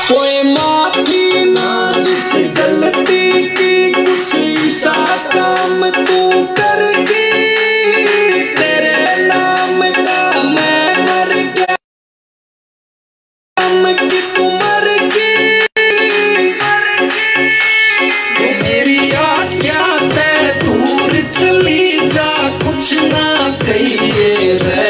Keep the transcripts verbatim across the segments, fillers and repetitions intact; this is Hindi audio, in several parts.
कोई माफी ना जिस गलती की, कुछ ऐसा काम तू करके तेरे नाम का मैं मर गया, नाम की तू मर गई। तो मेरी आज्ञा ते दूर चली जा, कुछ ना कहिए रे।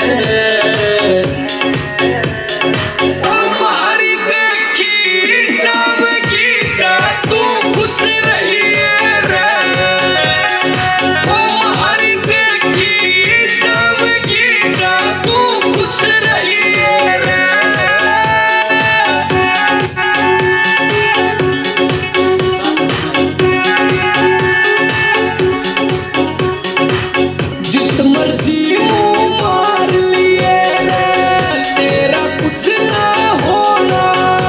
जित मर्जी मुंह मार लिए रे, तेरा कुछ ना होना।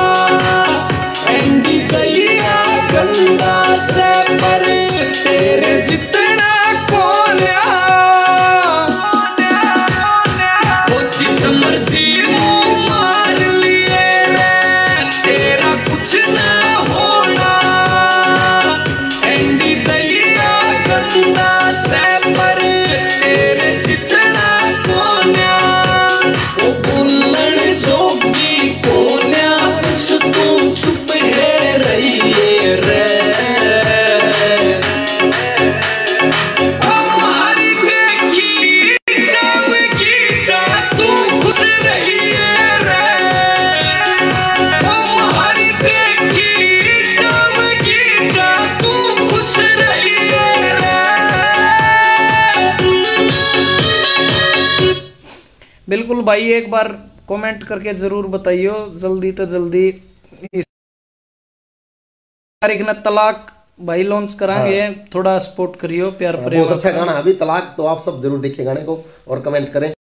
एंडी गैया गंदा से पर तेरे जितना कोन्या। वो जित मर्जी मुंह मार लिए रे, तेरा कुछ ना होना। एंडी गैया गंदा से पर बिल्कुल भाई, एक बार कमेंट करके जरूर बताइयो, जल्दी तो जल्दी इस तारीख न तलाक भाई लॉन्च कराएंगे। हाँ। थोड़ा सपोर्ट करियो, प्यार। बहुत अच्छा गाना अभी तलाक, तो आप सब जरूर देखिए गाने को और कमेंट करें।